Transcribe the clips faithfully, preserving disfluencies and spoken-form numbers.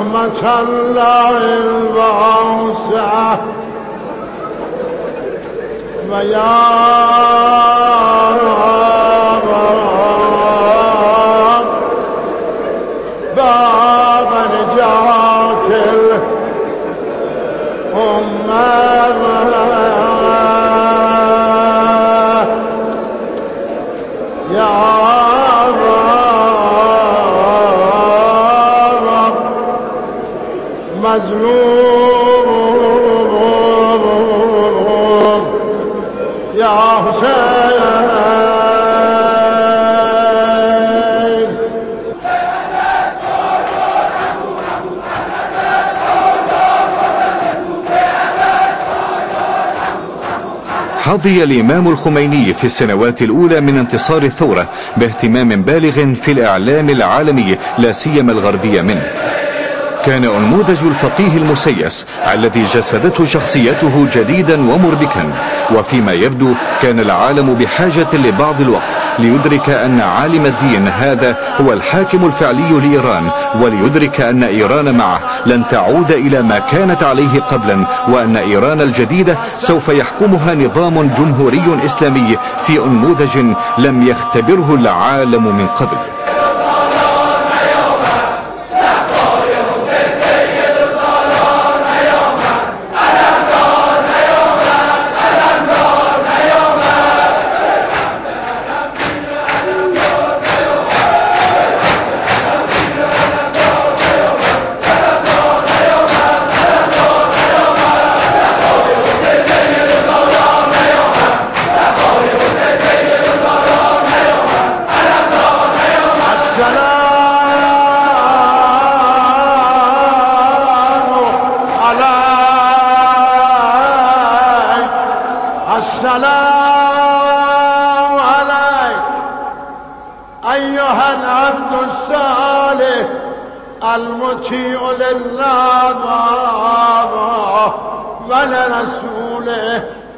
رحمة الله الواسعة ويا باب نجاة الأمة يا رب مظلوم يا حسين حظي الإمام الخميني في السنوات الأولى من انتصار الثورة باهتمام بالغ في الإعلام العالمي لا سيما الغربي منه. كان أنموذج الفقيه المسيس الذي جسدته شخصيته جديدا ومربكا، وفيما يبدو كان العالم بحاجة لبعض الوقت ليدرك أن عالم الدين هذا هو الحاكم الفعلي لإيران، وليدرك أن إيران معه لن تعود إلى ما كانت عليه قبلا، وأن إيران الجديدة سوف يحكمها نظام جمهوري إسلامي في أنموذج لم يختبره العالم من قبل. السلام عليك أيها العبد الصالح المطيع لله ولرسوله.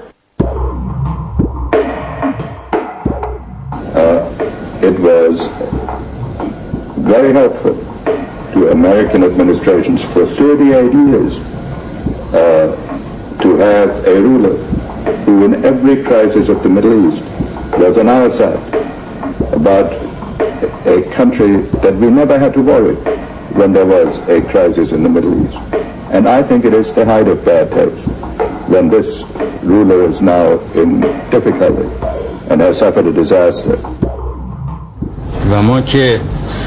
Uh, it was very helpful to American administrations for thirty-eight years uh, to have a ruler who in every crisis of the Middle East was on our side about a country that we never had to worry when there was a crisis in the Middle East. And I think it is the height of bad taste when this ruler is now in difficulty and has suffered a disaster. و ما که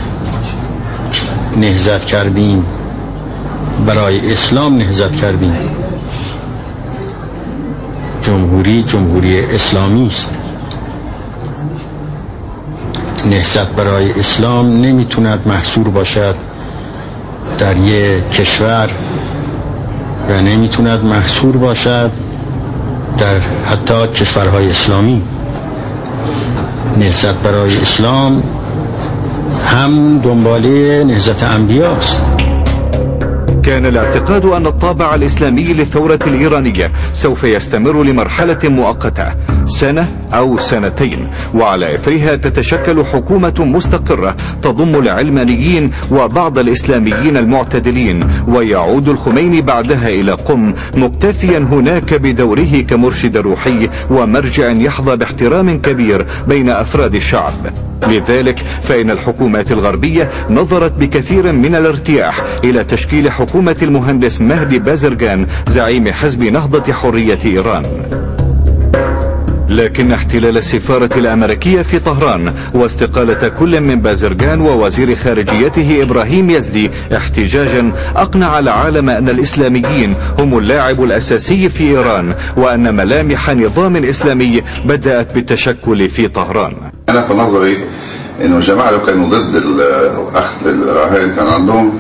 نهضت کردیم برای اسلام نهضت کردیم، جمهوری جمهوری اسلامی است. نهضت برای اسلام نمیتوند محصور باشد در یک کشور و نمیتوند محصور باشد در حتی کشورهای اسلامی. نهضت برای اسلام هم دنباله نهضت انبیاء است. كان الاعتقاد أن الطابع الإسلامي للثورة الإيرانية سوف يستمر لمرحلة مؤقتة سنة أو سنتين، وعلى إثرها تتشكل حكومة مستقرة تضم العلمانيين وبعض الإسلاميين المعتدلين، ويعود الخميني بعدها إلى قم مكتفيا هناك بدوره كمرشد روحي ومرجع يحظى باحترام كبير بين أفراد الشعب. لذلك فإن الحكومات الغربية نظرت بكثير من الارتياح إلى تشكيل حكومة المهندس مهدي بازرغان زعيم حزب نهضة حرية إيران. لكن احتلال السفارة الأمريكية في طهران واستقالة كل من بازرغان ووزير خارجيته إبراهيم يزدي احتجاجا أقنع العالم أن الإسلاميين هم اللاعب الأساسي في إيران، وأن ملامح نظام إسلامي بدأت بالتشكل في طهران. أنا في نظري إنه الجماعة لو كانوا ضد أخذ الرهائن كان عندهم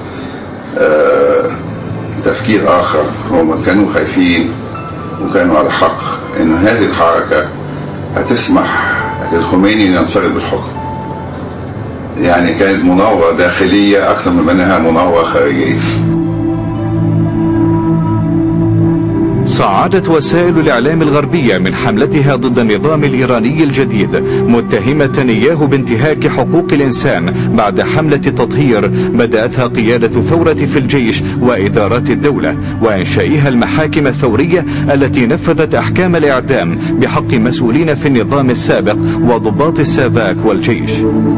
تفكير آخر، هم كانوا خايفين وكانوا على حق إنه هذه الحركة هتسمح للخميني أن ينفرد بالحكم. يعني كانت مناورة داخلية أكثر من أنها مناورة خارجية. صعدت وسائل الإعلام الغربية من حملتها ضد النظام الإيراني الجديد متهمة إياه بانتهاك حقوق الإنسان بعد حملة تطهير بدأتها قيادة ثورة في الجيش وإدارات الدولة، وإنشائها المحاكم الثورية التي نفذت أحكام الإعدام بحق مسؤولين في النظام السابق وضباط السافاك والجيش.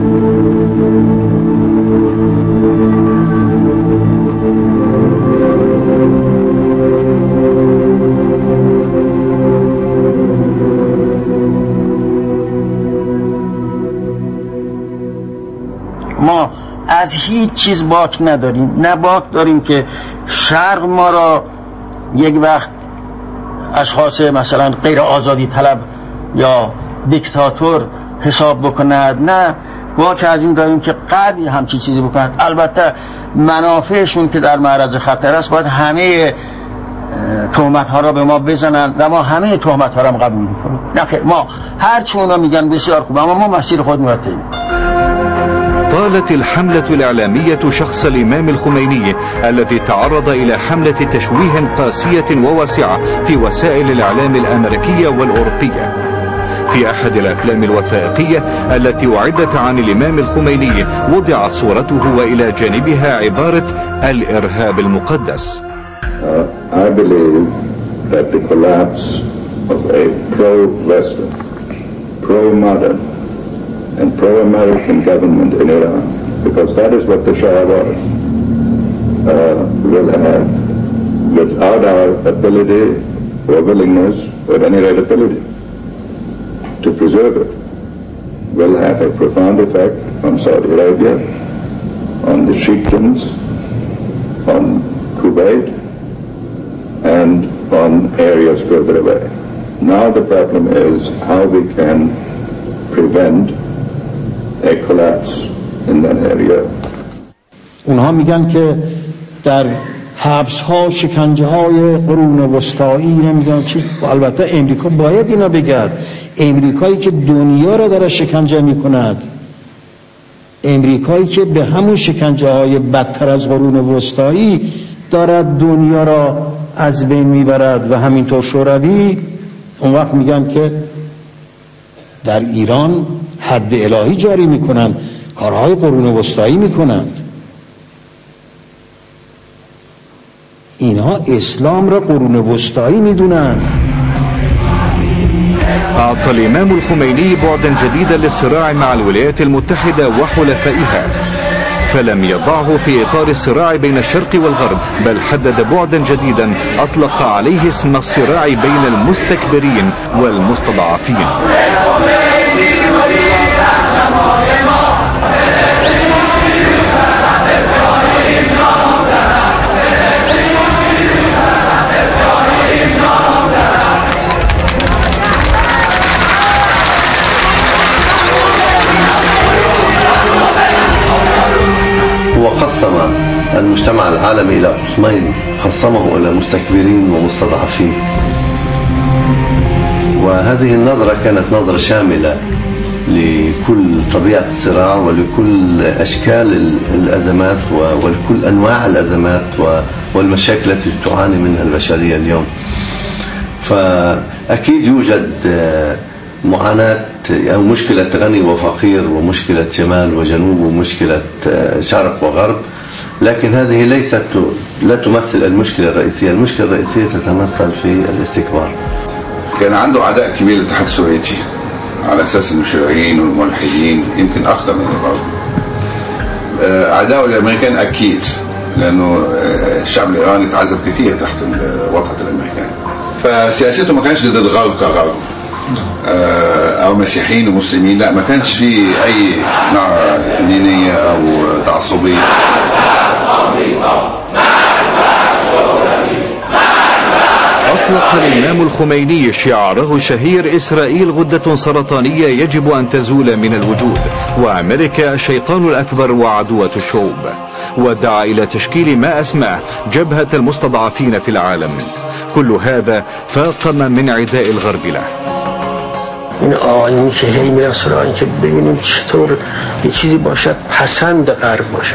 ما از هیچ چیز باک نداریم، نه باک داریم که شرق ما را یک وقت اشخاص مثلا غیر آزادی طلب یا دیکتاتور حساب بکند، نه باک از این داریم که قدری همچی چیزی بکنند. البته منافعشون که در معرض خطر است باید همه تهمت ها را به ما بزنند و ما همه تهمت ها را قبول میکنیم. نه خیر، ما هر چی اونا میگن بسیار خوب، اما ما مسیر خود مرتبیم. طالت الحملة الإعلامية شخص الإمام الخميني الذي تعرض إلى حملة تشويه قاسية وواسعة في وسائل الإعلام الأمريكية والأوروبية. في أحد الأفلام الوثائقية التي أعدت عن الإمام الخميني وضعت صورته وإلى جانبها عبارة الإرهاب المقدس. Uh, I believe that the collapse of a pro-Western, pro-modern and pro-American government in Iran, because that is what the Shah was, uh, will have, without our ability or willingness or any rate ability to preserve it, will have a profound effect on Saudi Arabia, on the Sheikhs, on Kuwait, and on areas further away. Now the problem is how we can prevent a collapse in that area. اونها میگن که در حبس ها شکنجه های قرون وسطایی نمیدونم چی. البته امریکا باید اینا بگد، امریکایی که دنیا را داره شکنجه میکند، امریکایی که به همون شکنجه های بدتر از قرون وسطایی دارد دنیا را از بین میبرد و همینطور شوروی، اون وقت میگن که در ایران حد الهی جاری میکنند، کارهای قرون وسطایی میکنند. اینها اسلام را قرون وسطایی میدونند. أعطى الإمام الخميني بعدا جديدا للصراع مع الولايات المتحدة وحلفائها، فلم يضعه في إطار الصراع بين الشرق والغرب، بل حدد بعدا جديدا أطلق عليه اسم الصراع بين المستكبرين والمستضعفين. وقسم المجتمع العالمي إلى قسمين، قسمه إلى مستكبرين ومستضعفين، وهذه النظرة كانت نظرة شاملة لكل طبيعة الصراع ولكل أشكال الأزمات ولكل أنواع الأزمات والمشاكل التي تعاني منها البشرية اليوم. فأكيد يوجد معاناة أو مشكلة غني وفقير ومشكلة شمال وجنوب ومشكلة شرق وغرب، لكن هذه ليست لا تمثل المشكلة الرئيسية. المشكلة الرئيسية تتمثل في الاستكبار. كان عنده عداء كبير للاتحاد السوفيتي على أساس أنه الشيوعيين والملحدين يمكن أخطر من الغرب. عداءه للأمريكان أكيد، لأنه الشعب الإيراني تعذب كثير تحت وطأة الأمريكان، فسياسته ما كانش ضد الغرب كغرب او مسيحيين ومسلمين، لا، ما كانش فيه اي نوع دينيه او تعصبيه. أطلق الإمام الخميني شعاره الشهير إسرائيل غدة سرطانية يجب أن تزول من الوجود، وأمريكا الشيطان الأكبر وعدوة الشعوب، ودعا إلى تشكيل ما أسماه جبهة المستضعفين في العالم. كل هذا فاقم من عداء الغرب له. این آینی که هی میره سراغ این که ببینیم چطور یه چیزی باشد پسند غرب باشد.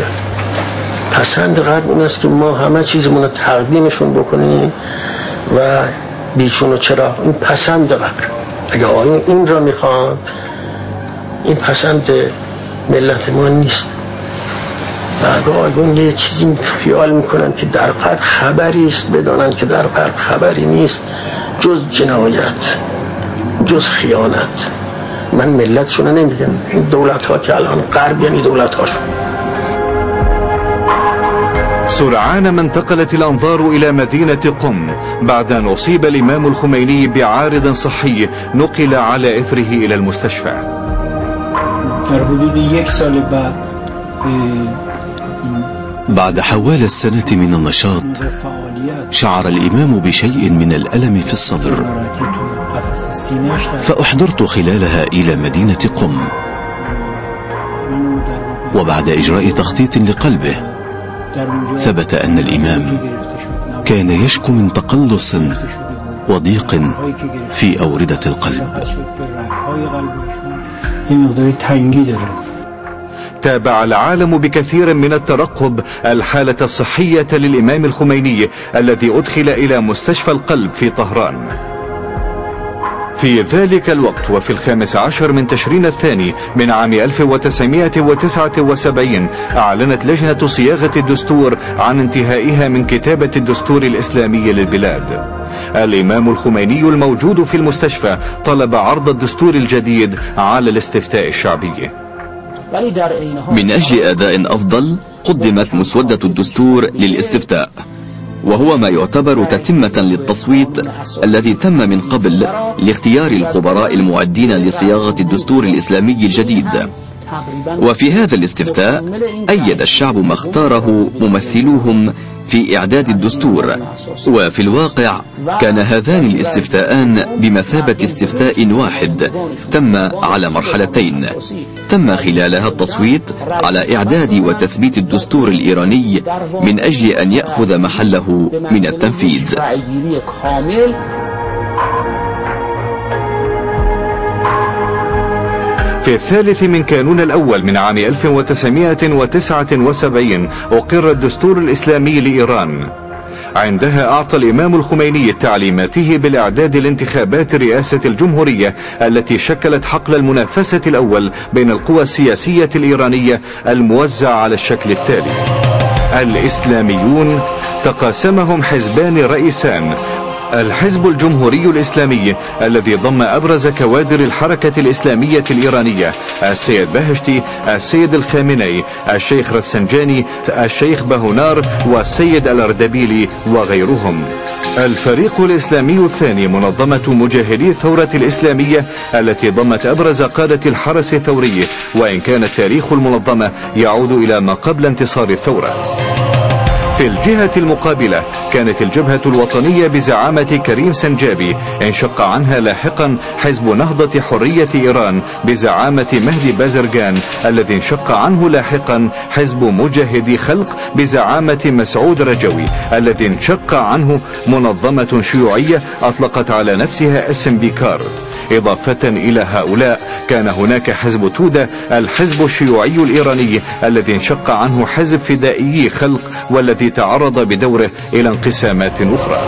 پسند غرب این است که ما همه چیزمون رو تقدیمشون بکنیم و بیشونو چرا؟ این پسند قبر. اگه آقایون این را میخوان، این پسند ملت ما نیست. بعد آقایون یه چیزی خیال میکنن که در قلب خبری است، بدانن که در قلب خبری نیست جز جنایت، جز خیانت. من ملتشون نمیگم، این دولت ها که الان غرب یعنی دولت هاشون. سرعان ما انتقلت الأنظار إلى مدينة قم بعد أن أصيب الإمام الخميني بعارض صحي نقل على إثره إلى المستشفى. در حدود یک سال بعد بعد حوالي السنة من النشاط شعر الإمام بشيء من الألم في الصدر، فأحضرت خلالها إلى مدينة قم، وبعد إجراء تخطيط لقلبه ثبت أن الإمام كان يشكو من تقلص وضيق في أوردة القلب. تابع العالم بكثير من الترقب الحالة الصحية للإمام الخميني الذي أدخل إلى مستشفى القلب في طهران. في ذلك الوقت وفي الخامس عشر من تشرين الثاني من عام ألف وتسعمائة وتسعة وسبعين أعلنت لجنة صياغة الدستور عن انتهائها من كتابة الدستور الإسلامي للبلاد. الإمام الخميني الموجود في المستشفى طلب عرض الدستور الجديد على الاستفتاء الشعبي. من أجل أداء أفضل قدمت مسودة الدستور للاستفتاء، وهو ما يعتبر تتمة للتصويت الذي تم من قبل لاختيار الخبراء المعدين لصياغة الدستور الإسلامي الجديد. وفي هذا الاستفتاء أيد الشعب ما اختاره ممثلوهم في إعداد الدستور، وفي الواقع كان هذان الاستفتاءان بمثابة استفتاء واحد تم على مرحلتين. تم خلالها التصويت على إعداد وتثبيت الدستور الإيراني من أجل أن يأخذ محله من التنفيذ. في الثالث من كانون الأول من عام ألف وتسعمائة وتسعة وسبعين أقر الدستور الإسلامي لإيران. عندها أعطى الإمام الخميني تعليماته بالإعداد لانتخابات رئاسة الجمهورية التي شكلت حقل المنافسة الأول بين القوى السياسية الإيرانية الموزع على الشكل التالي: الإسلاميون تقاسمهم حزبان رئيسان: الحزب الجمهوري الإسلامي الذي ضم أبرز كوادر الحركة الإسلامية الإيرانية السيد بهشتي، السيد الخامنئي، الشيخ رفسنجاني، الشيخ بهونار والسيد الأردبيلي وغيرهم. الفريق الإسلامي الثاني منظمة مجاهدي الثورة الإسلامية التي ضمت أبرز قادة الحرس الثوري، وإن كان تاريخ المنظمة يعود إلى ما قبل انتصار الثورة. في الجهة المقابلة كانت الجبهة الوطنية بزعامة كريم سنجابي انشق عنها لاحقا حزب نهضة حرية إيران بزعامة مهدي بازرجان، الذي انشق عنه لاحقا حزب مجاهدي خلق بزعامة مسعود رجوي، الذي انشق عنه منظمة شيوعية أطلقت على نفسها اسم بيكار. إضافة إلى هؤلاء كان هناك حزب توده الحزب الشيوعي الإيراني الذي انشق عنه حزب فدائي خلق، والذي تعرض بدوره إلى انقسامات أخرى.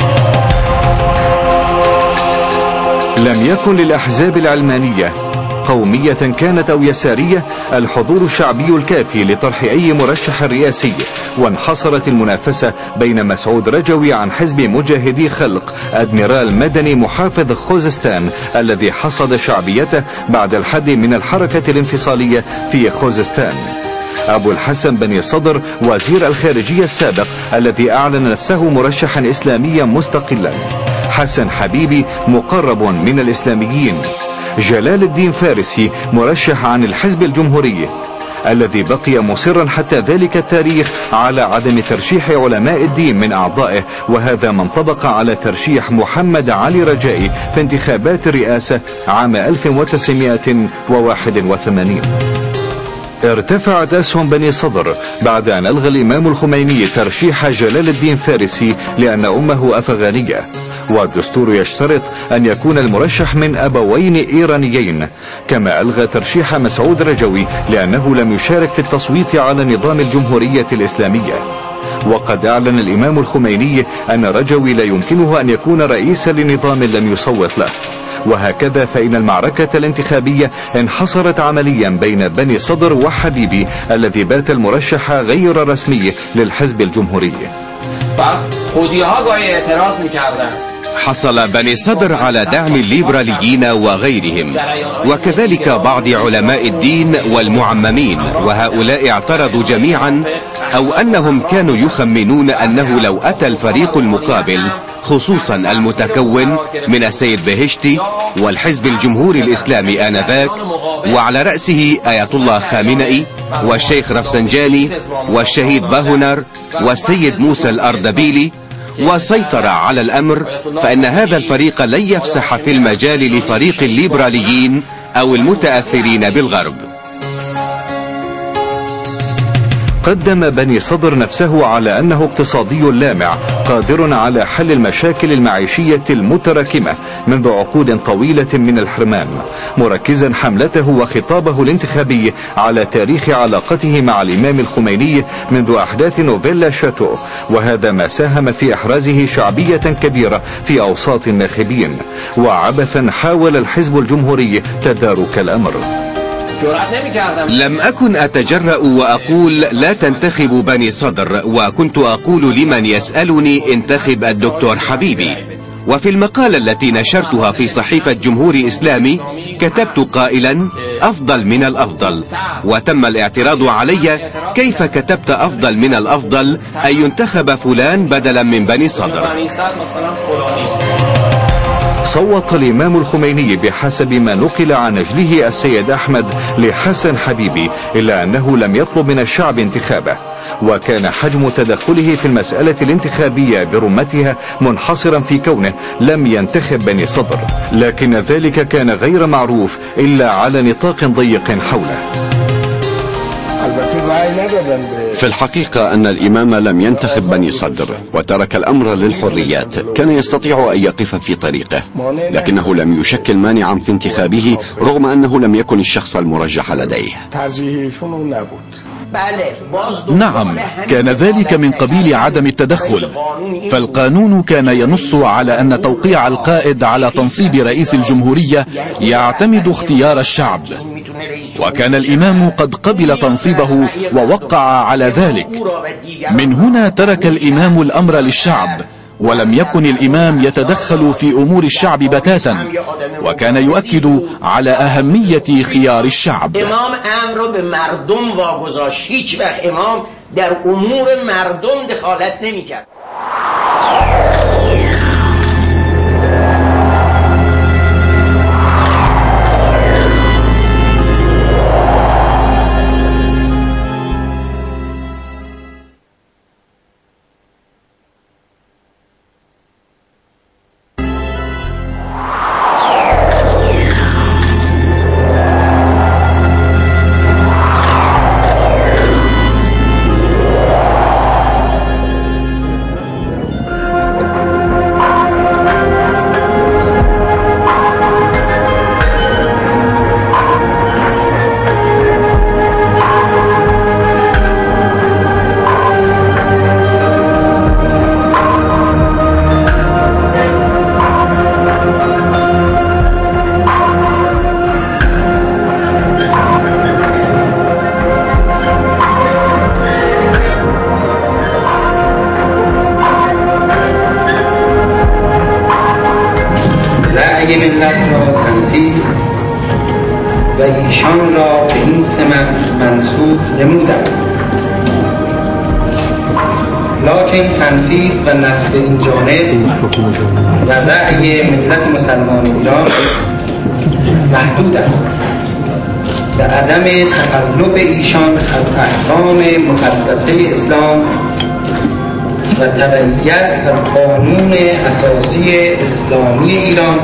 لم يكن للأحزاب العلمانية قومية كانت أو يسارية الحضور الشعبي الكافي لطرح أي مرشح رئاسي، وانحصرت المنافسة بين مسعود رجوي عن حزب مجاهدي خلق أدميرال مدني محافظ خوزستان الذي حصد شعبيته بعد الحد من الحركة الانفصالية في خوزستان، أبو الحسن بني صدر وزير الخارجية السابق الذي أعلن نفسه مرشحا إسلاميا مستقلا، حسن حبيبي مقرب من الإسلاميين، جلال الدين فارسي مرشح عن الحزب الجمهوري الذي بقي مصرا حتى ذلك التاريخ على عدم ترشيح علماء الدين من أعضائه، وهذا ما انطبق على ترشيح محمد علي رجائي في انتخابات الرئاسة عام ألف وتسعمائة وواحد وثمانين. ارتفعت أسهم بني صدر بعد أن ألغى الإمام الخميني ترشيح جلال الدين فارسي لأن أمه أفغانية، والدستور يشترط أن يكون المرشح من أبوين إيرانيين، كما ألغى ترشيح مسعود رجوي لأنه لم يشارك في التصويت على نظام الجمهورية الإسلامية. وقد أعلن الإمام الخميني أن رجوي لا يمكنه أن يكون رئيسا لنظام لم يصوت له. وهكذا فإن المعركة الانتخابية انحصرت عمليا بين بني صدر وحبيبي الذي بات المرشح غير رسمي للحزب الجمهوري. حصل بني صدر على دعم الليبراليين وغيرهم، وكذلك بعض علماء الدين والمعممين، وهؤلاء اعترضوا جميعا، أو أنهم كانوا يخمنون أنه لو أتى الفريق المقابل، خصوصا المتكون من السيد بهشتي والحزب الجمهوري الإسلامي آنذاك، وعلى رأسه آية الله خامنئي والشيخ رفسنجاني والشهيد باهونر والسيد موسى الأردبيلي، وسيطر على الأمر، فإن هذا الفريق لن يفسح في المجال لفريق الليبراليين أو المتأثرين بالغرب. قدم بني صدر نفسه على أنه اقتصادي لامع قادر على حل المشاكل المعيشية المتراكمة منذ عقود طويلة من الحرمان، مركزا حملته وخطابه الانتخابي على تاريخ علاقته مع الإمام الخميني منذ أحداث نوفيلا شاتو، وهذا ما ساهم في إحرازه شعبية كبيرة في أوساط الناخبين. وعبثا حاول الحزب الجمهوري تدارك الأمر. لم أكن أتجرأ وأقول لا تنتخبوا بني صدر، وكنت أقول لمن يسألني انتخب الدكتور حبيبي. وفي المقالة التي نشرتها في صحيفة جمهوري إسلامي كتبت قائلا أفضل من الأفضل، وتم الاعتراض علي كيف كتبت أفضل من الأفضل أن ينتخب فلان بدلا من بني صدر. صوت الإمام الخميني بحسب ما نقل عن نجله السيد أحمد لحسن حبيبي، إلا أنه لم يطلب من الشعب انتخابه، وكان حجم تدخله في المسألة الانتخابية برمتها منحصرا في كونه لم ينتخب بني صدر، لكن ذلك كان غير معروف إلا على نطاق ضيق حوله. في الحقيقة أن الإمام لم ينتخب بني صدر وترك الأمر للحريات، كان يستطيع أن يقف في طريقه، لكنه لم يشكل مانعا في انتخابه رغم أنه لم يكن الشخص المرجح لديه. نعم، كان ذلك من قبيل عدم التدخل، فالقانون كان ينص على أن توقيع القائد على تنصيب رئيس الجمهورية يعتمد اختيار الشعب، وكان الإمام قد قبل تنصيبه ووقع على ذلك. من هنا ترك الإمام الأمر للشعب، ولم يكن الإمام يتدخل في أمور الشعب بتاتا، وكان يؤكد على أهمية خيار الشعب. امام امر به مردم واگذاشت، هیچ وقت امام در امور مردم دخالت نمی‌کرد. ملت را تنفیذ و ایشان را به این سمت منصوب نمودند، لکن تنفیذ و نصب این جانب و رأی ملت مسلمان ایران محدود است و عدم تقلب ایشان از احکام مقدسه اسلام و تبعیت از قانون اساسی اسلامی ایران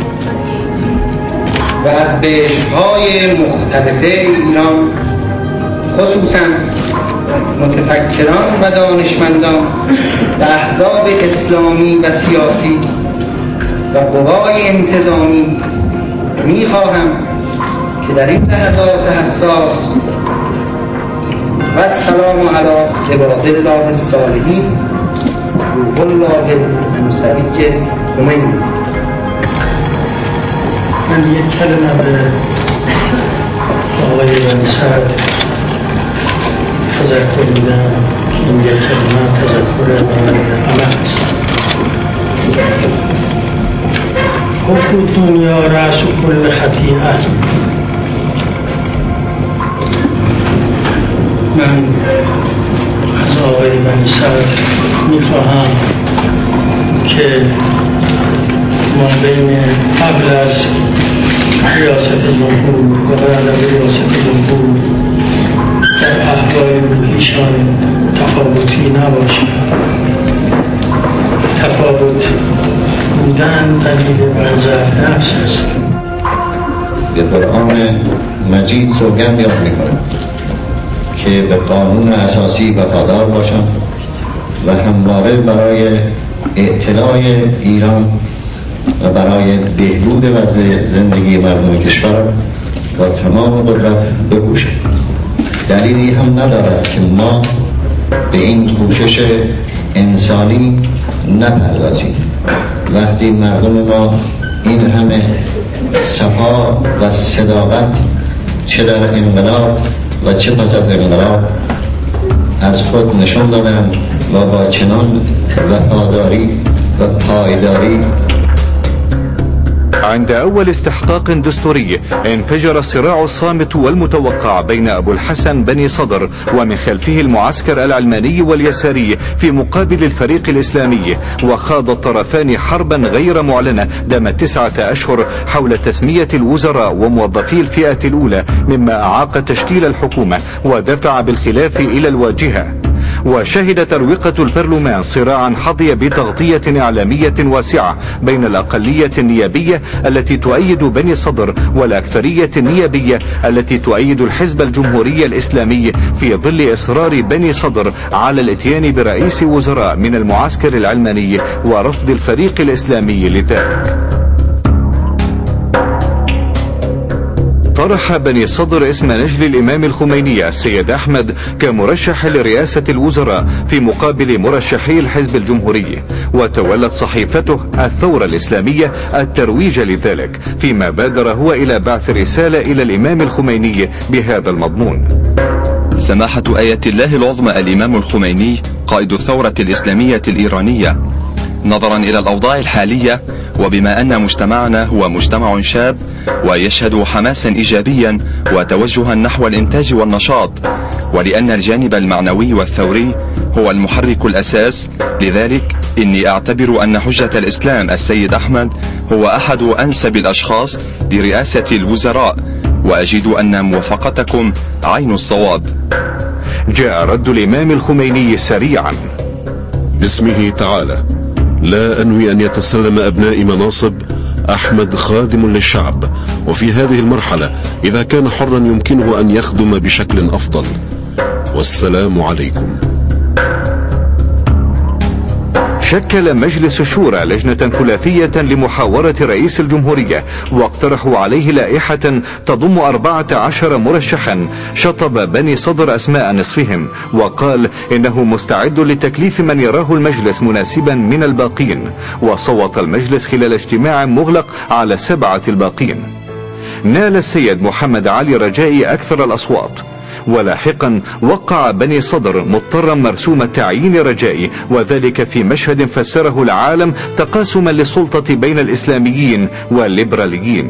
و از بهشت‌های مختلفه ایران، خصوصاً متفکران و دانشمندان و احزاب اسلامی و سیاسی و قوای انتظامی، می‌خواهم که در این لحظات حساس و السلام علی عباد الله الصالحین روح الله موسوی خمینی. من یک کلمه به آقای بنی صدر تذکر میدم که این یک کلمه تذکر برای همه هست. حب دنیا رأس کل خطیئت. من از آقای بنی صدر میخواهم که ما بین قبل از ریاست جمهور و بعد از ریاست جمهور در احوال روحیشان تفاوتی نباشد. تفاوت بودن دلیل برزه نفس است. به قرآن مجید سوگند یاد میکنم که به قانون اساسی وفادار باشم و همواره برای اطلاع ایران و برای بهبود وضع زندگی مردم کشور با تمام قدرت بکوشم. دلیلی هم ندارد که ما به این کوشش انسانی نپردازیم وقتی مردم ما این همه صفا و صداقت چه در انقلاب و چه پس از انقلاب از خود نشان دادند و با چنان وفاداری و پایداری. عند أول استحقاق دستوري انفجر الصراع الصامت والمتوقع بين أبو الحسن بني صدر ومن خلفه المعسكر العلماني واليساري في مقابل الفريق الإسلامي، وخاض الطرفان حربا غير معلنة دامت تسعة أشهر حول تسمية الوزراء وموظفي الفئة الأولى، مما أعاق تشكيل الحكومة ودفع بالخلاف إلى الواجهة. وشهد ترويقة البرلمان صراعا حظي بتغطية إعلامية واسعة بين الأقلية النيابية التي تؤيد بني صدر والأكثرية النيابية التي تؤيد الحزب الجمهوري الإسلامي، في ظل إصرار بني صدر على الاتيان برئيس وزراء من المعسكر العلماني ورفض الفريق الإسلامي لذلك. طرح بني صدر اسم نجل الإمام الخميني السيد أحمد كمرشح لرئاسة الوزراء في مقابل مرشحي الحزب الجمهوري، وتولت صحيفته الثورة الإسلامية الترويج لذلك، فيما بادر هو إلى بعث رسالة إلى الإمام الخميني بهذا المضمون. سماحة آية الله العظمى الإمام الخميني قائد الثورة الإسلامية الإيرانية، نظرا إلى الأوضاع الحالية وبما أن مجتمعنا هو مجتمع شاب ويشهد حماسا إيجابيا وتوجها نحو الإنتاج والنشاط، ولأن الجانب المعنوي والثوري هو المحرك الأساس، لذلك إني أعتبر أن حجة الإسلام السيد أحمد هو أحد أنسب الأشخاص لرئاسة الوزراء، وأجد أن موافقتكم عين الصواب. جاء رد الإمام الخميني سريعا باسمه تعالى: لا أنوي أن يتسلم أبناء مناصب أحمد خادم للشعب، وفي هذه المرحلة إذا كان حرا يمكنه أن يخدم بشكل أفضل. والسلام عليكم. شكل مجلس الشورى لجنة ثلاثية لمحاورة رئيس الجمهورية، واقترحوا عليه لائحة تضم أربعة عشر مرشحا. شطب بني صدر أسماء نصفهم وقال إنه مستعد لتكليف من يراه المجلس مناسبا من الباقين، وصوت المجلس خلال اجتماع مغلق على سبعة الباقين. نال السيد محمد علي رجائي أكثر الأصوات، ولاحقا وقع بني صدر مضطرا مرسوم تعيين رجائي، وذلك في مشهد فسره العالم تقاسما للسلطة بين الإسلاميين والليبراليين.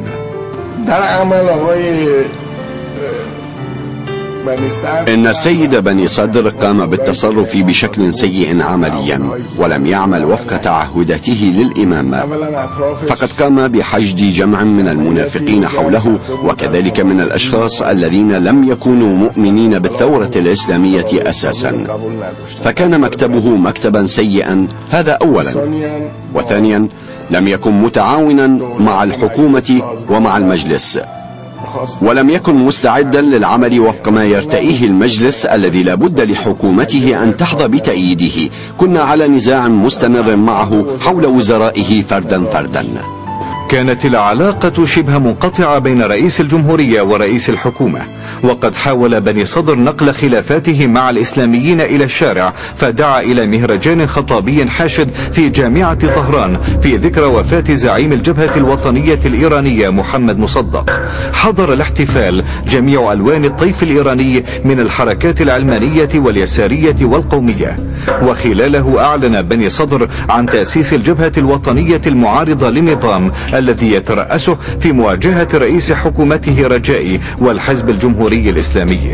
إن السيد بني صدر قام بالتصرف بشكل سيء عمليا، ولم يعمل وفق تعهداته للإمامة، فقد قام بحشد جمع من المنافقين حوله، وكذلك من الأشخاص الذين لم يكونوا مؤمنين بالثورة الإسلامية أساسا، فكان مكتبه مكتبا سيئا، هذا أولا. وثانيا لم يكن متعاونا مع الحكومة ومع المجلس، ولم يكن مستعدا للعمل وفق ما يرتئيه المجلس الذي لا بد لحكومته أن تحظى بتأييده. كنا على نزاع مستمر معه حول وزرائه فردا فردا. كانت العلاقة شبه منقطعة بين رئيس الجمهورية ورئيس الحكومة، وقد حاول بني صدر نقل خلافاته مع الإسلاميين إلى الشارع، فدعا إلى مهرجان خطابي حاشد في جامعة طهران في ذكرى وفاة زعيم الجبهة الوطنية الإيرانية محمد مصدق. حضر الاحتفال جميع ألوان الطيف الإيراني من الحركات العلمانية واليسارية والقومية، وخلاله أعلن بني صدر عن تأسيس الجبهة الوطنية المعارضة للنظام الذي يترأسه في مواجهة رئيس حكومته رجائي والحزب الجمهوري الإسلامي.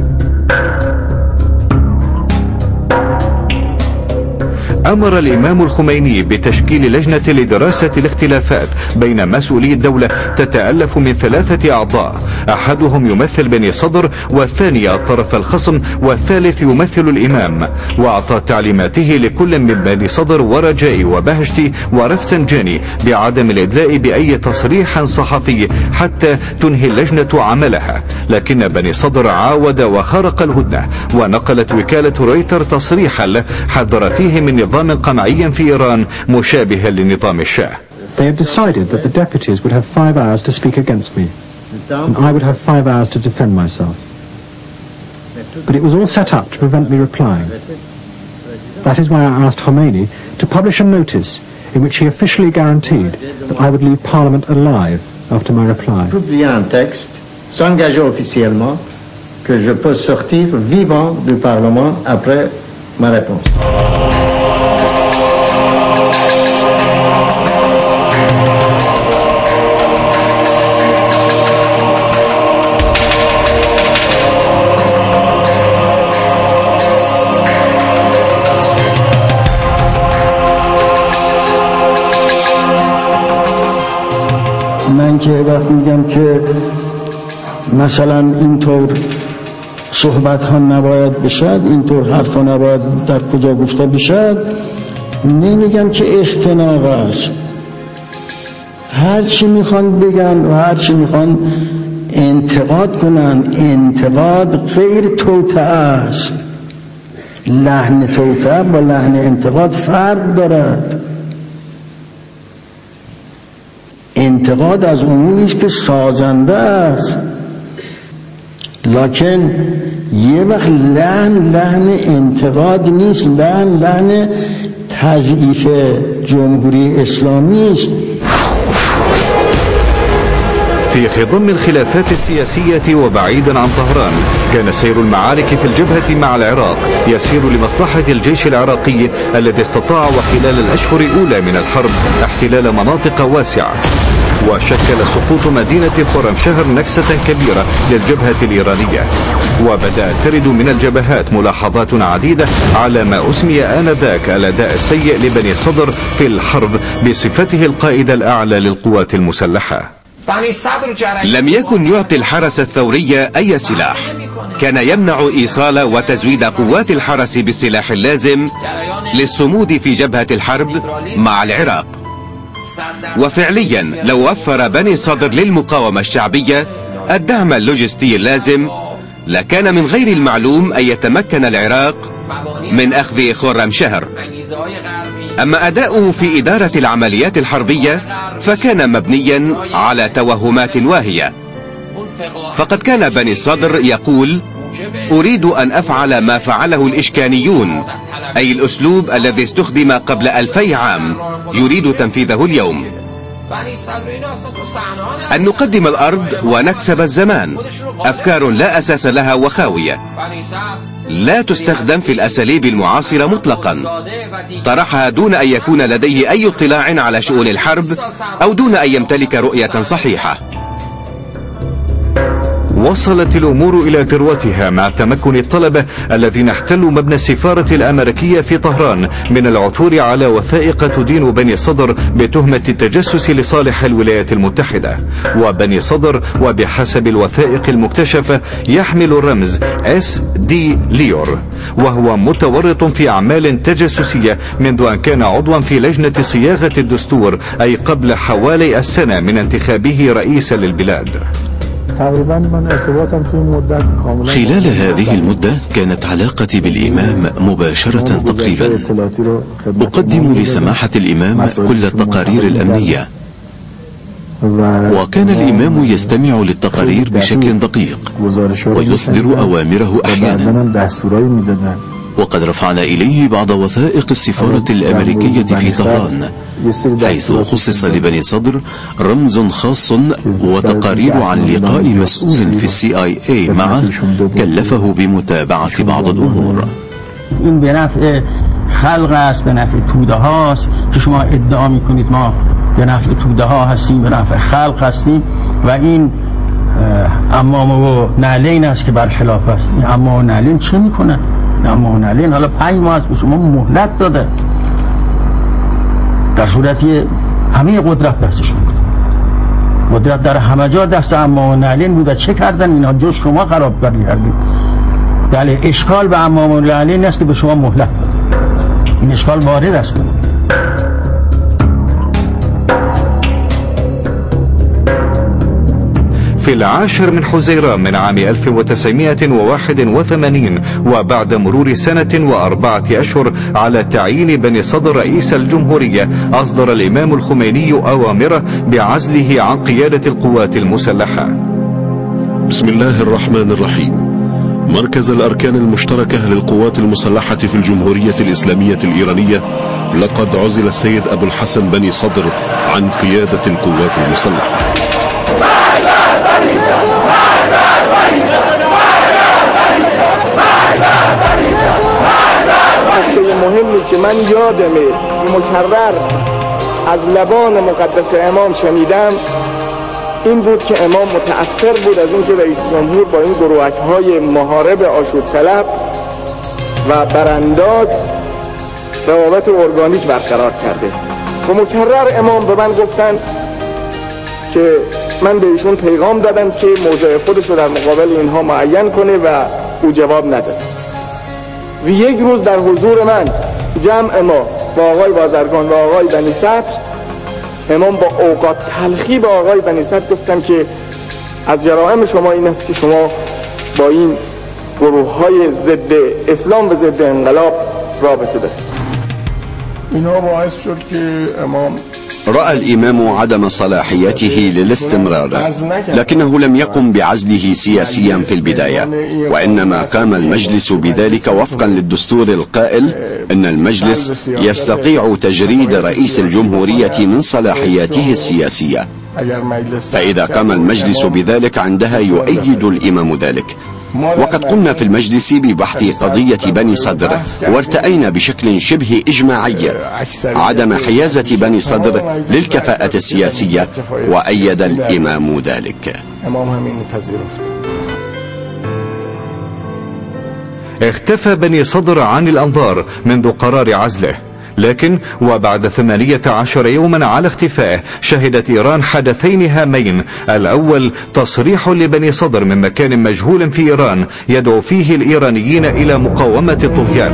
أمر الإمام الخميني بتشكيل لجنة لدراسة الاختلافات بين مسؤولي الدولة تتألف من ثلاثة أعضاء، أحدهم يمثل بني صدر، والثاني طرف الخصم، والثالث يمثل الإمام. وأعطى تعليماته لكل من بني صدر ورجائي وبهجتي ورفسنجاني بعدم الإدلاء بأي تصريح صحفي حتى تنهي اللجنة عملها، لكن بني صدر عاود وخرق الهدنة، ونقلت وكالة رويتر تصريحا له حذر فيه من نظام قمعي في إيران مشابه لنظام الشاه. They have decided that the deputies would have five hours to speak against me, and I would have five hours to defend myself. But it was all set up to prevent me replying. That is why I asked Khomeini to publish a notice in which he officially guaranteed that I would leave Parliament alive after my reply. Publier un texte, s'engager officiellement que je peux sortir vivant du Parlement après ma réponse. من که وقت میگم که مثلا اینطور صحبت ها نباید بشد، اینطور حرف ها نباید در کجا گفته بشد، نمیگم که اختناق است. هر چی میخوان بگن و هر چی میخوان انتقاد کنن، انتقاد غیر توطئه است. لحن توطئه با لحن انتقاد فرق دارد. انتقاد از اموری است که سازنده است، لکن یه وقت لحن لحن انتقاد نیست، لحن لحن تضعیف جمهوری اسلامی است. في خضم الخلافات السياسية وبعيدا عن طهران، كان سير المعارك في الجبهة مع العراق يسير لمصلحة الجيش العراقي الذي استطاع وخلال الأشهر الأولى من الحرب احتلال مناطق واسعة، وشكل سقوط مدينة خرمشهر نكسة كبيرة للجبهة الإيرانية. وبدأت ترد من الجبهات ملاحظات عديدة على ما أسمي آنذاك الأداء السيء لبني صدر في الحرب بصفته القائد الأعلى للقوات المسلحة. لم يكن يعطي الحرس الثوري أي سلاح، كان يمنع إيصال وتزويد قوات الحرس بالسلاح اللازم للصمود في جبهة الحرب مع العراق. وفعليا لو وفر بني صدر للمقاومة الشعبية الدعم اللوجستي اللازم، لكان من غير المعلوم أن يتمكن العراق من أخذ خرمشهر. أما أداؤه في إدارة العمليات الحربية فكان مبنيا على توهمات واهية، فقد كان بني صدر يقول: أريد أن أفعل ما فعله الإشكانيون، أي الأسلوب الذي استخدم قبل ألفي عام يريد تنفيذه اليوم، أن نقدم الأرض ونكسب الزمان. أفكار لا أساس لها وخاوية، لا تستخدم في الأساليب المعاصرة مطلقا. طرحها دون أن يكون لديه أي اطلاع على شؤون الحرب أو دون أن يمتلك رؤية صحيحة. وصلت الأمور إلى ذروتها مع تمكن الطلبة الذين احتلوا مبنى السفارة الأمريكية في طهران من العثور على وثائق تدين بني صدر بتهمة التجسس لصالح الولايات المتحدة. وبني صدر وبحسب الوثائق المكتشفة يحمل الرمز إس دي ليور، وهو متورط في أعمال تجسسية منذ أن كان عضوا في لجنة صياغة الدستور، أي قبل حوالي السنة من انتخابه رئيسا للبلاد. خلال هذه المدة كانت علاقتي بالإمام مباشرة تقريبا. أقدم لسماحة الإمام كل التقارير الأمنية، وكان الإمام يستمع للتقارير بشكل دقيق ويصدر أوامره أحيانا. وقد رفعنا إليه بعض وثائق السفارة الأمريكية في طهران، حيث خصص لبني صدر رمز خاص وتقارير عن لقاء مسؤول في السي آي اي معه كلفه بمتابعة بعض الأمور. این به نفع خلق است، به نفع توده هاست که شما ادعا میکنید ما به نفع توده ها هستیم، به نفع خلق هستیم و این امام و نعلین است که برخلاف است. امام و نعلین چه میکنن؟ امام و نعلین حالا پنج ماه است به شما مهلت داده، در صورتی همه قدرت دستشون بود. قدرت در همه جا دست امام و نعلین بود. چه کردن اینا؟ جز شما خراب کردید. بله، اشکال به امام و نعلین است که به شما مهلت داده. این اشکال وارد است. في العاشر من حزيران من عام ألف وتسعمائة وواحد وثمانين وبعد مرور سنة وأربعة أشهر على تعيين بني صدر رئيس الجمهورية، أصدر الإمام الخميني أوامره بعزله عن قيادة القوات المسلحة. بسم الله الرحمن الرحيم. مركز الأركان المشتركة للقوات المسلحة في الجمهورية الإسلامية الإيرانية لقد عزل السيد أبو الحسن بني صدر عن قيادة القوات المسلحة. نکته مهمی که من یادمه مکرر از لبان مقدس امام شنیدم این بود که امام متأثر بود از اینکه رئیس جمهور با این گروهک‌های محارب آشوب طلب و برانداز روابط ارگانیک برقرار کرده و مکرر امام به من گفتن که من به ایشون پیغام دادم که موضع خودش رو در مقابل اینها معین کنه و او جواب نداد. و یک روز در حضور من جمع ما با آقای بازرگان و آقای بنی صدر، امام با اوقات تلخی به آقای بنی صدر گفتن که از جرائم شما این است که شما با این گروه های ضد اسلام و ضد انقلاب رابطه دارید. اینها باعث شد که امام رأى الإمام عدم صلاحيته للاستمرار، لكنه لم يقم بعزله سياسيا في البداية، وإنما قام المجلس بذلك وفقا للدستور القائل إن المجلس يستطيع تجريد رئيس الجمهورية من صلاحياته السياسية، فإذا قام المجلس بذلك عندها يؤيد الإمام ذلك. وقد قمنا في المجلس ببحث قضية بني صدر والتأينا بشكل شبه إجماعي عدم حيازة بني صدر للكفاءة السياسية، وأيد الإمام ذلك. اختفى بني صدر عن الأنظار منذ قرار عزله، لكن وبعد ثمانية عشر يوما على اختفائه شهدت إيران حدثين هامين. الأول تصريح لبني صدر من مكان مجهول في إيران يدعو فيه الإيرانيين إلى مقاومة الطغيان.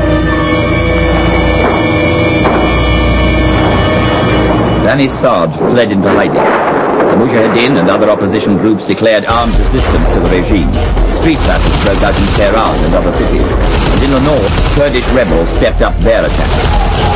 Bani Sadr fled into hiding. The Mujahideen and other opposition groups declared armed resistance to the regime. Street battles broke out in Tehran and other cities. And in the north, Kurdish rebels stepped up their attacks.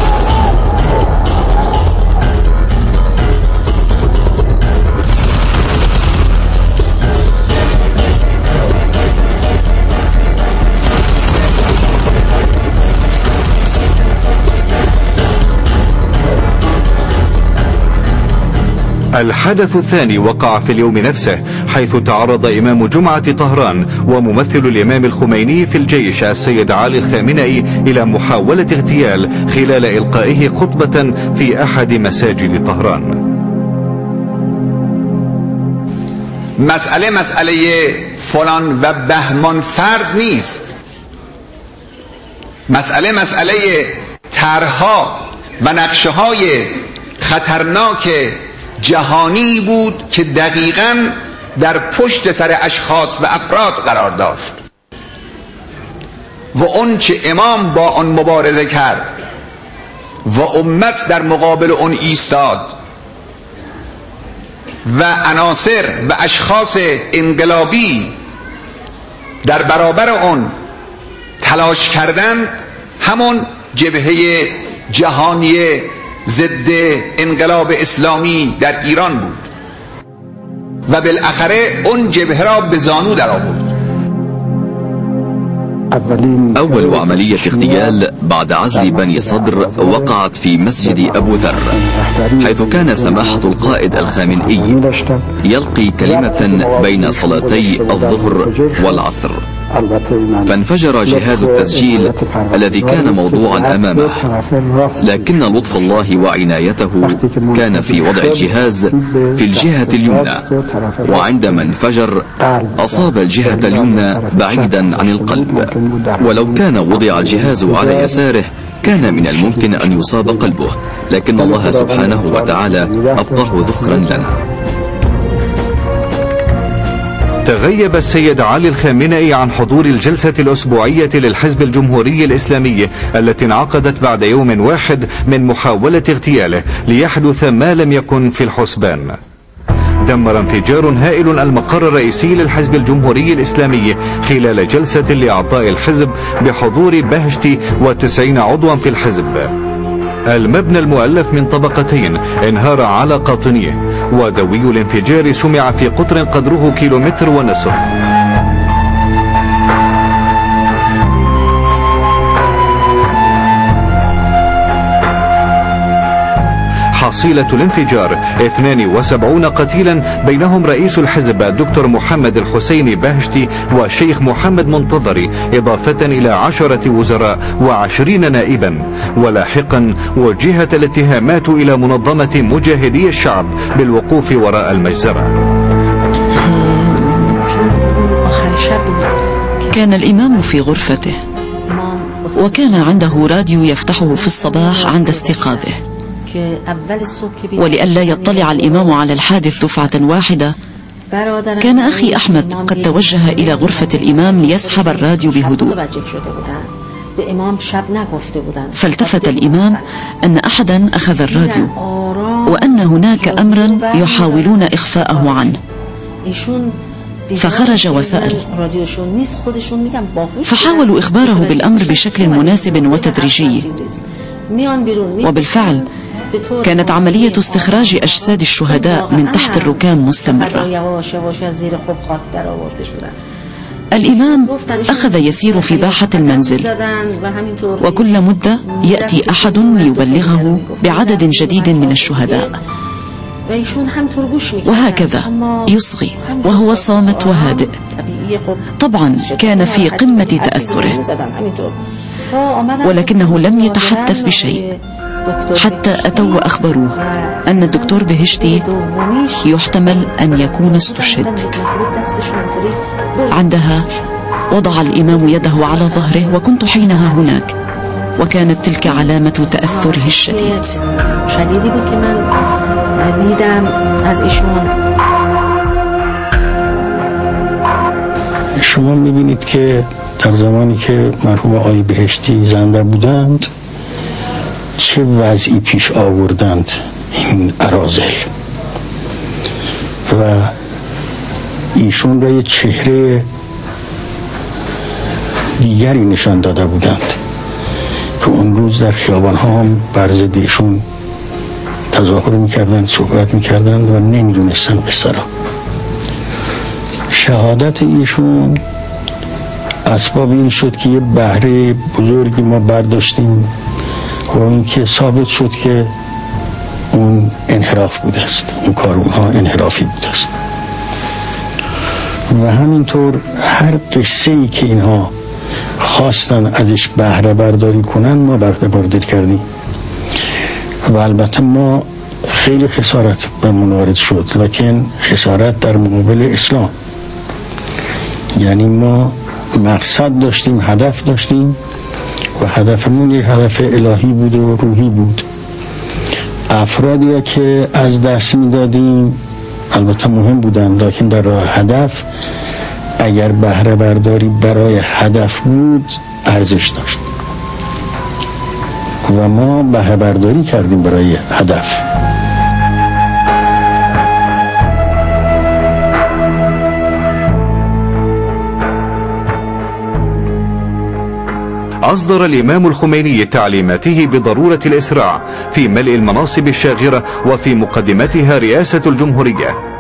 الحدث الثاني وقع في اليوم نفسه، حيث تعرض إمام جمعة طهران وممثل الإمام الخميني في الجيش السيد علي الخامنئي إلى محاولة اغتيال خلال إلقائه خطبة في أحد مساجد طهران. مسئله مسئله فلان و بهمان فرد نیست. مسئله مسئله طرح‌ها و نقشه‌های خطرناک جهانی بود که دقیقاً در پشت سر اشخاص و افراد قرار داشت و اون چه امام با آن مبارزه کرد و امت در مقابل اون ایستاد و عناصر و اشخاص انقلابی در برابر اون تلاش کردند، همون جبهه جهانی ضد انقلاب اسلامی در ایران بود. و بالاخره اون جبهه را به زانو در آورد. أول عملية اغتيال بعد عزل بني صدر وقعت في مسجد أبو ذر، حيث كان سماحة القائد الخامنئي يلقي كلمة بين صلاتي الظهر والعصر، فانفجر جهاز التسجيل الذي كان موضوعا أمامه، لكن لطف الله وعنايته كان في وضع الجهاز في الجهة اليمنى، وعندما انفجر أصاب الجهة اليمنى بعيدا عن القلب، ولو كان وضع الجهاز على يساره كان من الممكن أن يصاب قلبه، لكن الله سبحانه وتعالى أبقاه ذخرا لنا. تغيب السيد علي الخامنئي عن حضور الجلسة الأسبوعية للحزب الجمهوري الإسلامي التي انعقدت بعد يوم واحد من محاولة اغتياله ليحدث ما لم يكن في الحسبان. دمر انفجار هائل المقر الرئيسي للحزب الجمهوري الإسلامي خلال جلسة لأعضاء الحزب بحضور بهشتي وتسعين عضوا في الحزب. المبنى المؤلف من طبقتين انهار على قاطنيه، ودوي الانفجار سمع في قطر قدره كيلومتر ونصف. حصيلة الانفجار اثنان وسبعين قتيلا، بينهم رئيس الحزب الدكتور محمد الحسيني بهشتي والشيخ محمد منتظري، إضافة إلى عشرة وزراء وعشرين نائبا. ولاحقا وجهت الاتهامات إلى منظمة مجاهدي الشعب بالوقوف وراء المجزرة. كان الإمام في غرفته، وكان عنده راديو يفتحه في الصباح عند استيقاظه، ولئلا يطلع الإمام على الحادث دفعة واحدة كان أخي أحمد قد توجه إلى غرفة الإمام ليسحب الراديو بهدوء. فالتفت الإمام أن أحدا أخذ الراديو وأن هناك أمرا يحاولون إخفاءه عنه، فخرج وسأل، فحاولوا إخباره بالأمر بشكل مناسب وتدريجي. وبالفعل كانت عملية استخراج أجساد الشهداء من تحت الركام مستمرة. الإمام أخذ يسير في باحة المنزل، وكل مدة يأتي أحد ليبلغه بعدد جديد من الشهداء، وهكذا يصغي وهو صامت وهادئ. طبعا كان في قمة تأثره، ولكنه لم يتحدث بشيء حتى أتوا وأخبروه أن الدكتور بهشتي يحتمل أن يكون استشهد. عندها وضع الإمام يده على ظهره، وكنت حينها هناك، وكانت تلك علامة تأثره الشديد. شدیدی بود که من دیدم از ایشون. شما میبینید که در زمانی که مرحوم آقای بهشتی زنده بودند چه وضعی پیش آوردند این اراذل، و ایشون را یه چهره دیگری نشان داده بودند که اون روز در خیابان ها هم بر ضد ایشون تظاهر میکردند، صحبت میکردند و نمیدونستن قصه را. شهادت ایشون اسباب این شد که یه بهره بزرگی ما برداشتیم و این که ثابت شد که اون انحراف بوده است، اون کار اونها انحرافی بوده است. و همینطور هر قصه ای که اینها خواستن ازش بهره برداری کنن ما بهره برداری کردیم، و البته ما خیلی خسارت به من وارد شد، لکن خسارت در مقابل اسلام. یعنی ما مقصد داشتیم، هدف داشتیم، و هدفمون یک هدف الهی بود و روحی بود. افرادی را که از دست میدادیم البته مهم بودن، لکن در راه هدف اگر بهره برداری برای هدف بود ارزش داشت و ما بهره برداری کردیم برای هدف. أصدر الإمام الخميني تعليماته بضرورة الإسراع في ملء المناصب الشاغرة وفي مقدمتها رئاسة الجمهورية،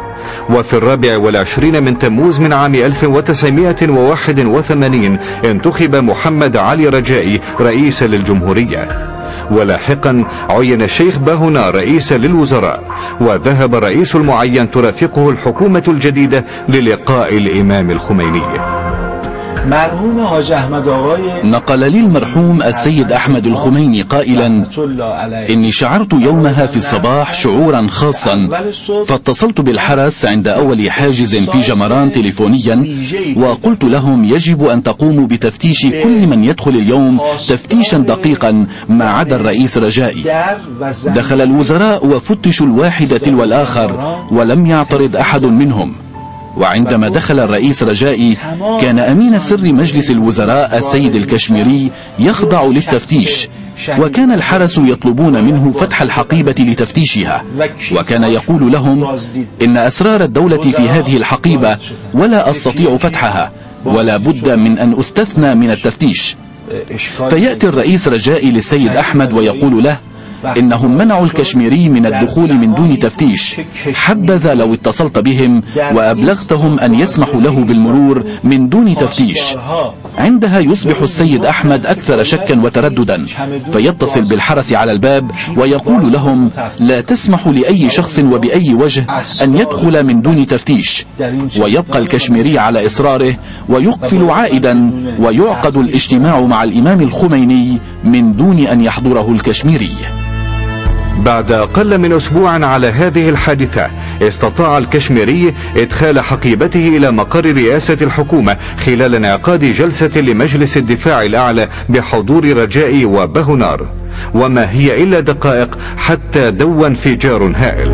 وفي الرابع والعشرين من تموز من عام ألف وتسعمائة وواحد وثمانين انتخب محمد علي رجائي رئيسا للجمهورية، ولاحقا عين الشيخ باهونار رئيسا للوزراء، وذهب الرئيس المعين ترافقه الحكومة الجديدة للقاء الإمام الخميني. مرحوم حاج احمد آقای نقل لي المرحوم السيد أحمد الخميني قائلا: إني شعرت يومها في الصباح شعورا خاصا، فاتصلت بالحرس عند أول حاجز في جمران تليفونيا، وقلت لهم يجب أن تقوموا بتفتيش كل من يدخل اليوم تفتيشا دقيقا ما عدا الرئيس رجائي. دخل الوزراء وفتشوا الواحد تلو الآخر ولم يعترض أحد منهم. وعندما دخل الرئيس رجائي كان أمين سر مجلس الوزراء السيد الكشميري يخضع للتفتيش، وكان الحرس يطلبون منه فتح الحقيبة لتفتيشها، وكان يقول لهم إن أسرار الدولة في هذه الحقيبة ولا أستطيع فتحها، ولا بد من أن أستثنى من التفتيش. فيأتي الرئيس رجائي للسيد أحمد ويقول له إنهم منعوا الكشميري من الدخول من دون تفتيش، حبذا لو اتصلت بهم وأبلغتهم أن يسمحوا له بالمرور من دون تفتيش. عندها يصبح السيد أحمد أكثر شكا وترددا، فيتصل بالحرس على الباب ويقول لهم لا تسمحوا لأي شخص وبأي وجه أن يدخل من دون تفتيش، ويبقى الكشميري على إصراره ويقفل عائدا، ويعقد الاجتماع مع الإمام الخميني من دون أن يحضره الكشميري. بعد أقل من أسبوع على هذه الحادثة استطاع الكشميري إدخال حقيبته إلى مقر رئاسة الحكومة خلال انعقاد جلسة لمجلس الدفاع الأعلى بحضور رجائي وباهونار، وما هي إلا دقائق حتى دوى انفجار هائل.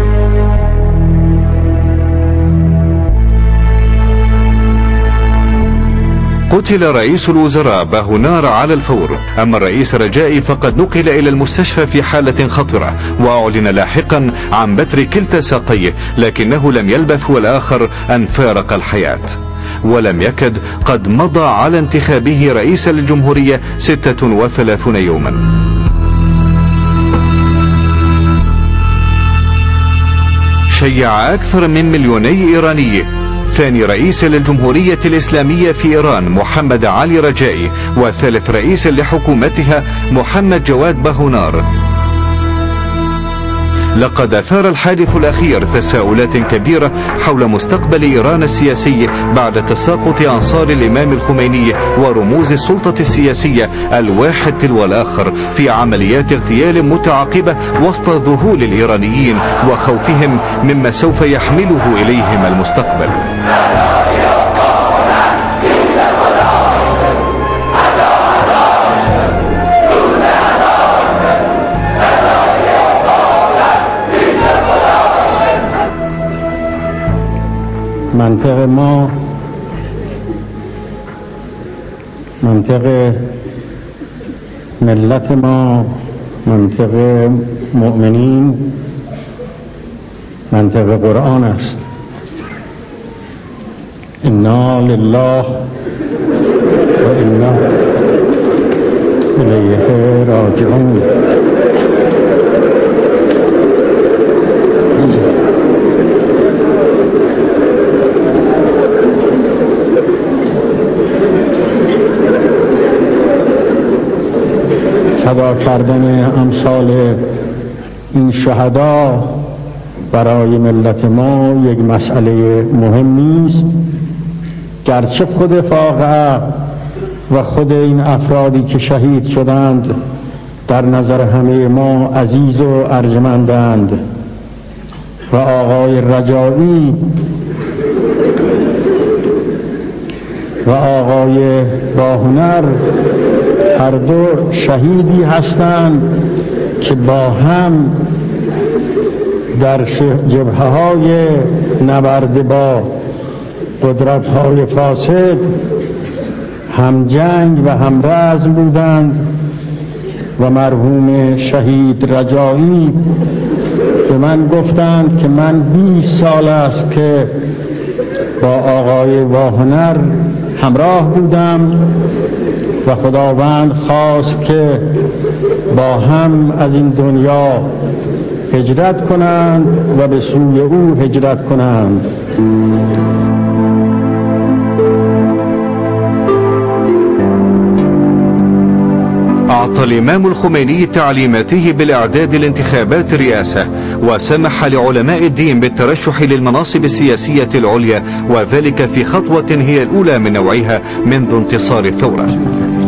قتل رئيس الوزراء باهونار على الفور، أما الرئيس رجائي فقد نقل إلى المستشفى في حالة خطرة، وأعلن لاحقا عن بتر كلتا ساقيه، لكنه لم يلبث والآخر أن فارق الحياة، ولم يكد قد مضى على انتخابه رئيسا للجمهورية ستة وثلاثين يوما. شيع أكثر من مليوني إيراني ثاني رئيس للجمهورية الإسلامية في إيران محمد علي رجائي، وثالث رئيس لحكومتها محمد جواد باهونار. لقد أثار الحادث الأخير تساؤلات كبيرة حول مستقبل إيران السياسي بعد تساقط أنصار الإمام الخميني ورموز السلطة السياسية الواحد تلو الآخر في عمليات اغتيال متعاقبة وسط ذهول الإيرانيين وخوفهم مما سوف يحمله إليهم المستقبل. منطق ما منطق ملت ما منطق مؤمنین منطق قرآن است. انا لله و انا الیه راجعون. فدا کردن امثال این شهدا برای ملت ما یک مسئله مهمی است، گرچه خود واقعه و خود این افرادی که شهید شدند در نظر همه ما عزیز و ارجمندند و آقای رجایی و آقای باهونر هر دو شهیدی هستند که با هم در جبهه های نبرد با قدرت های فاسد هم جنگ و هم رزم بودند و مرحوم شهید رجایی به من گفتند که من بیست سال است که با آقای باهونر همراه بودم و خداوند خواست که با هم از این دنیا هجرت کنند و به سوی او هجرت کنند. أعطى الإمام الخميني تعليماته بالإعداد لانتخابات الرئاسة، وسمح لعلماء الدين بالترشح للمناصب السياسية العليا، وذلك في خطوة هي الأولى من نوعها منذ انتصار الثورة.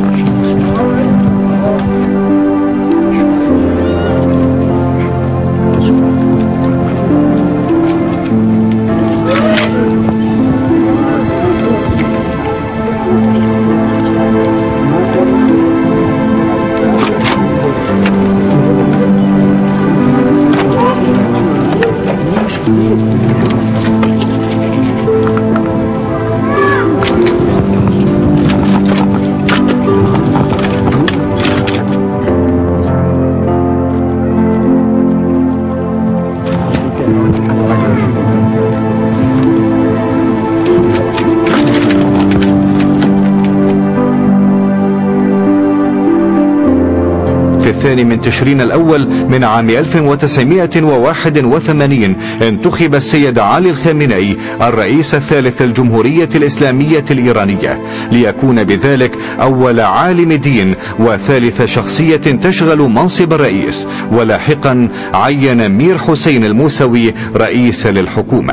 الثاني من تشرين الأول من عام ألف وتسعمائة وواحد وثمانين انتخب السيد علي الخامنئي الرئيس الثالث الجمهورية الإسلامية الإيرانية، ليكون بذلك أول عالم دين وثالث شخصية تشغل منصب الرئيس. ولاحقا عين مير حسين الموسوي رئيس للحكومة.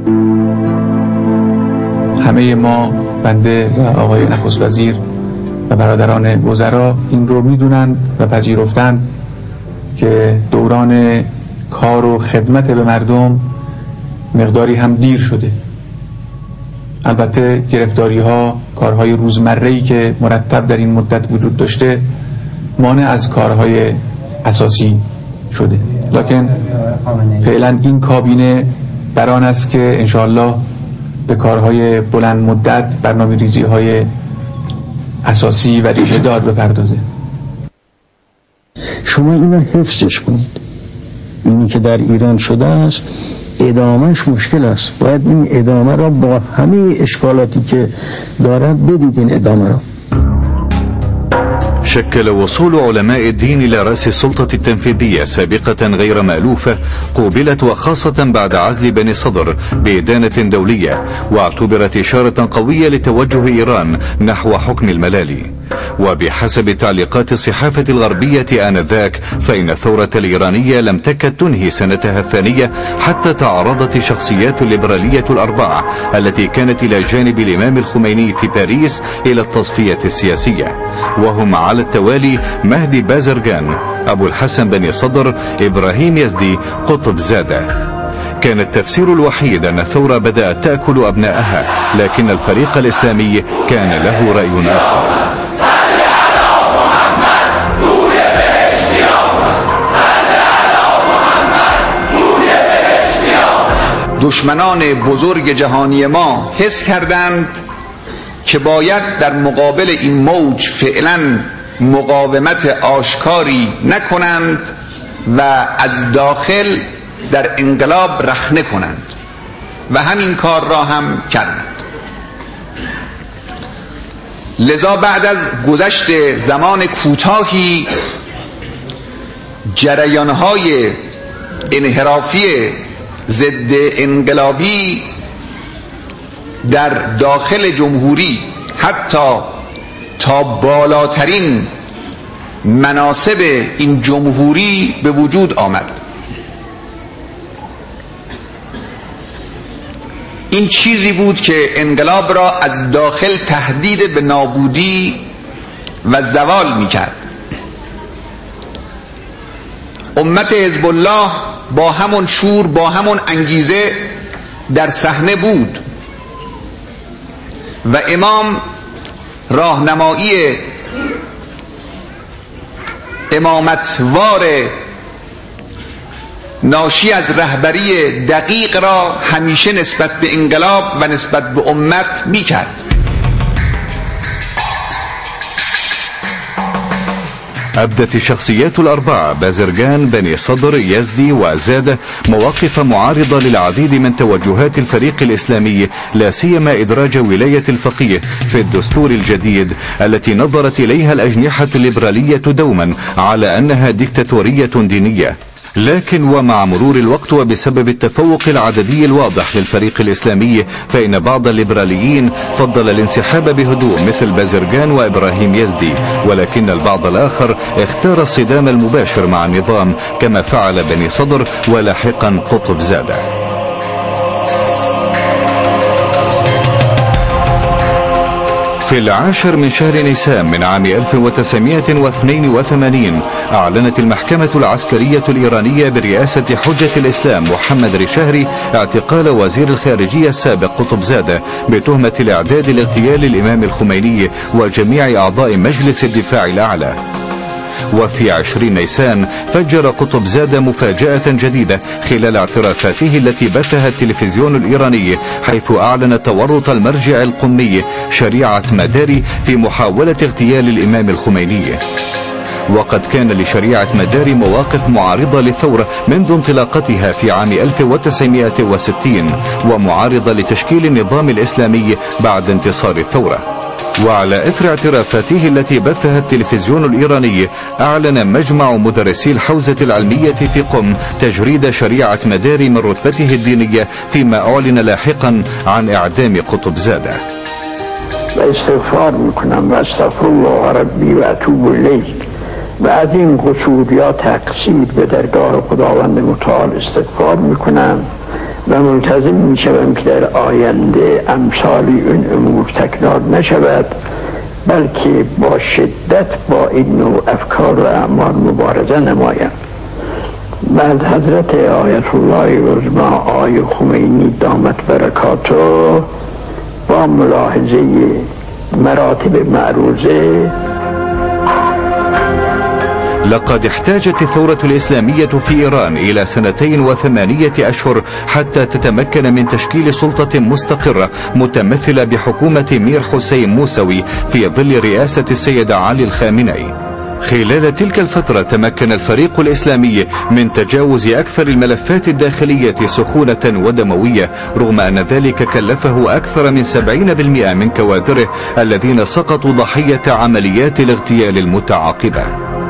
همه ما بنده و آقای نخست وزیر و برادران وزرا این رو میدونن و پذیرفتن که دوران کار و خدمت به مردم مقداری هم دیر شده. البته گرفتاری ها، کارهای روزمره‌ای که مرتب در این مدت وجود داشته مانع از کارهای اساسی شده، لکن فعلا این کابینه بران است که انشاءالله به کارهای بلند مدت، برنامه ریزی های اساسی و ریشه دار بپردازه. شما اینو حفظش کنید. اینی که در ایران شده است ادامهش مشکل است. باید این ادامه را با همه اشکالاتی که دارد بدید. این ادامه را شكل وصول علماء الدين إلى رأس السلطة التنفيذية سابقة غير مألوفة، قوبلت وخاصة بعد عزل بني صدر بإدانة دولية، واعتبرت إشارة قوية لتوجه إيران نحو حكم الملالي. وبحسب تعليقات الصحافة الغربية آنذاك فإن الثورة الإيرانية لم تكد تنهي سنتها الثانية حتى تعرضت الشخصيات الليبرالية الأربعة التي كانت إلى جانب الإمام الخميني في باريس إلى التصفية السياسية، وهم على التوالي مهدي بازرجان، أبو الحسن بني صدر، إبراهيم يزدي، قطب زادة. كان التفسير الوحيد أن الثورة بدأت تأكل أبنائها، لكن الفريق الإسلامي كان له رأي آخر. دشمنان بزرگ جهانی ما حس کردند که باید در مقابل این موج فعلا مقاومت آشکاری نکنند و از داخل در انقلاب رخنه کنند و همین کار را هم کردند. لذا بعد از گذشت زمان کوتاهی جریان‌های انحرافی ضد انقلابی در داخل جمهوری حتی تا بالاترین مناصب این جمهوری به وجود آمد. این چیزی بود که انقلاب را از داخل تهدید به نابودی و زوال می‌کرد. امت حزب الله با همون شور، با همون انگیزه در صحنه بود و امام راهنمایی امامتوار ناشی از رهبری دقیق را همیشه نسبت به انقلاب و نسبت به امت می‌کرد. أبدت الشخصيات الأربعة بازرجان، بني صدر، يزدي وزادة مواقف معارضة للعديد من توجهات الفريق الإسلامي، لا سيما إدراج ولاية الفقيه في الدستور الجديد التي نظرت إليها الأجنحة الليبرالية دوما على أنها ديكتاتورية دينية. لكن ومع مرور الوقت وبسبب التفوق العددي الواضح للفريق الإسلامي، فإن بعض الليبراليين فضل الانسحاب بهدوء مثل بازرجان وإبراهيم يزدي، ولكن البعض الآخر اختار الصدام المباشر مع النظام كما فعل بني صدر ولاحقا قطب زادة. في العاشر من شهر نيسان من عام ألف وتسعمائة واثنين وثمانين أعلنت المحكمة العسكرية الإيرانية برئاسة حجة الإسلام محمد رشاهري اعتقال وزير الخارجية السابق قطب زادة بتهمة الإعداد لاغتيال الإمام الخميني وجميع أعضاء مجلس الدفاع الأعلى. وفي عشرين نيسان فجر قطب زادة مفاجأة جديدة خلال اعترافاته التي بثها التلفزيون الإيراني، حيث أعلن تورط المرجع القمي شريعة مداري في محاولة اغتيال الإمام الخميني. وقد كان لشريعة مداري مواقف معارضة للثورة منذ انطلاقتها في عام ألف وتسعمائة وستين، ومعارضة لتشكيل النظام الإسلامي بعد انتصار الثورة. وعلى إثر اعترافاته التي بثها التلفزيون الإيراني، أعلن مجمع مدرسي الحوزة العلمية في قم تجريد شريعة مداري من رتبته الدينية، فيما أعلن لاحقا عن إعدام قطب زادة. و استغفار میکنم و استغفر الله ربی و اتوب الیه و از این قصور یا تقصیر به درگاه خداوند متعال استغفار میکنم و منتظر میشوم که در آینده امثال این امور تکرار نشود، بلکه با شدت با این نوع افکار و اعمال مبارزه نمایم. بعد حضرت آیت الله عظما آی خمینی دامت برکاته با ملاحظه مراتب معروضه. لقد احتاجت الثورة الإسلامية في إيران إلى سنتين وثمانية أشهر حتى تتمكن من تشكيل سلطة مستقرة متمثلة بحكومة مير حسين موسوي في ظل رئاسة السيد علي الخامنئي. خلال تلك الفترة تمكن الفريق الإسلامي من تجاوز أكثر الملفات الداخلية سخونة ودموية، رغم أن ذلك كلفه أكثر من سبعين بالمئة من كوادره الذين سقطوا ضحية عمليات الاغتيال المتعاقبة.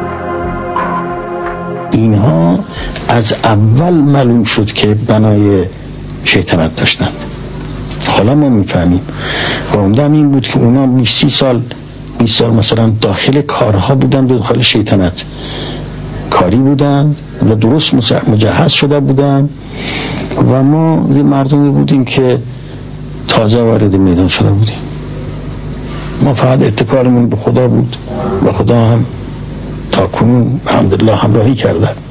اینها از اول معلوم شد که بنای شیطنت داشتند. حالا ما میفهمیم و عمدم این بود که اونا بیست سال بیست سال مثلا داخل کارها بودن، داخل شیطنت کاری بودن و درست مجهز شده بودن و ما یه مردمی بودیم که تازه وارد میدان شده بودیم. ما فقط اتکالمون به خدا بود و خدا هم تا کنون الحمدلله همراهی کرده.